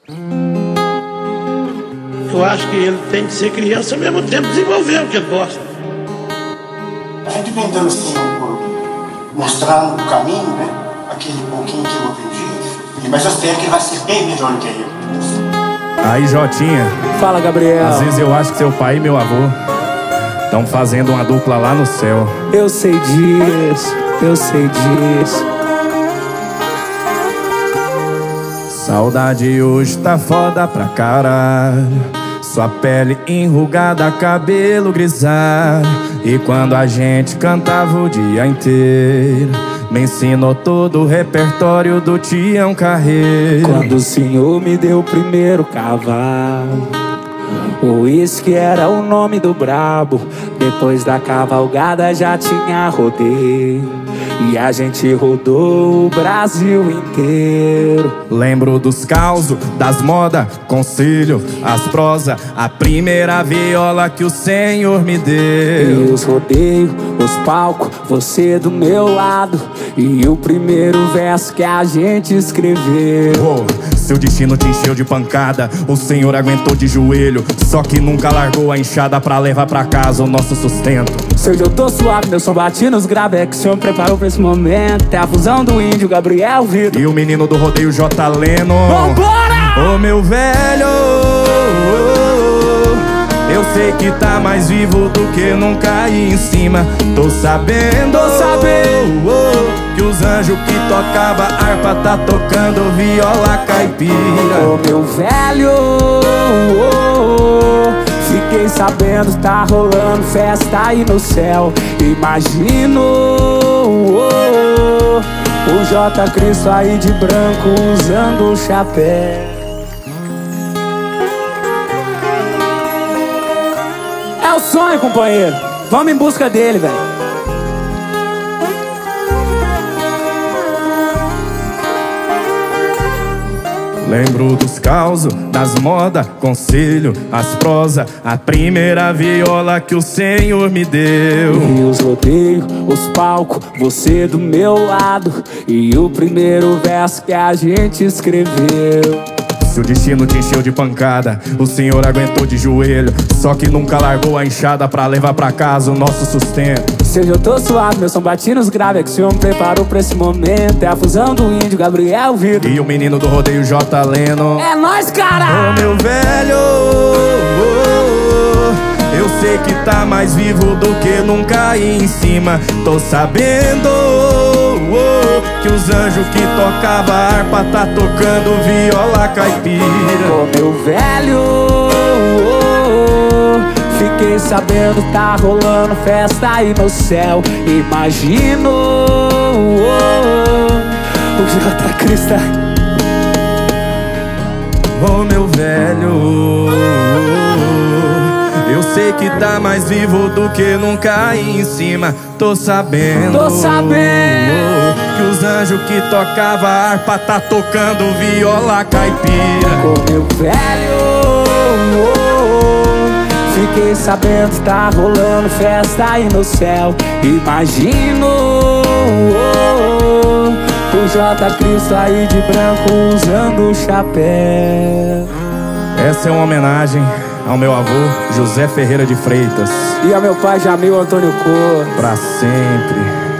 Eu acho que ele tem que ser criança ao mesmo tempo desenvolver o que ele gosta. A gente vem dando assim, mostrando o caminho, né? Aquele pouquinho que eu aprendi. Mas eu espero que ele vai ser bem melhor do que eu. Aí, Jotinha. Fala, Gabriel. Às vezes eu acho que seu pai e meu avô estão fazendo uma dupla lá no céu. Eu sei disso, eu sei disso. Saudade hoje tá foda pra caralho. Sua pele enrugada, cabelo grisalho. E quando a gente cantava o dia inteiro, me ensinou todo o repertório do Tião Carreiro. Quando o senhor me deu o primeiro cavalo, o uísque era o nome do brabo. Depois da cavalgada já tinha rodeio, e a gente rodou o Brasil inteiro. Lembro dos causos, das modas, conselho, as prosas, a primeira viola que o Senhor me deu. E os rodeios, os palcos, você do meu lado, e o primeiro verso que a gente escreveu. Oh, seu destino te encheu de pancada, o Senhor aguentou de joelho, só que nunca largou a enxada pra levar pra casa o nosso sustento. Se hoje eu tô suave, meu som bate nos graves, é que o senhor me preparou pra esse momento. É a fusão do índio, Gabriel Vitor e o menino do rodeio, J. Leno. Vambora! Ô meu velho, eu sei que tá mais vivo do que nunca aí em cima. Tô sabendo que os anjos que tocava harpa tá tocando viola caipira. Ô meu velho, fiquei sabendo, tá rolando festa aí no céu. Imagino o J. Cristo aí de branco usando o chapéu. É o sonho, companheiro. Vamos em busca dele, velho. Lembro dos causos, das modas, conselho, as prosas, a primeira viola que o Senhor me deu. E os rodeios, os palcos, você do meu lado, e o primeiro verso que a gente escreveu. Seu destino te encheu de pancada, o Senhor aguentou de joelho, só que nunca largou a enxada pra levar pra casa o nosso sustento. Se hoje eu tô suave, meu som bate nos graves, é que o senhor me preparou pra esse momento. É a fusão do índio, Gabriel Vitor e o menino do rodeio, J. Leno. É nóis, cara! Ô meu velho, eu sei que tá mais vivo do que nunca aí em cima. Tô sabendo que os anjos que tocava harpa tá tocando viola caipira. Ô meu velho, fiquei sabendo, tá rolando festa aí no céu. Imagino o J. Cristo. Ô meu velho, eu sei que tá mais vivo do que nunca aí em cima. Tô sabendo que os anjos que tocava harpa tá tocando viola caipira. Ô meu velho, fiquei sabendo, tá rolando festa aí no céu. Imagino o J. Cristo aí de branco usando o chapéu. Essa é uma homenagem ao meu avô, José Ferreira de Freitas. E ao meu pai, Jamil Antônio Cor. Pra sempre.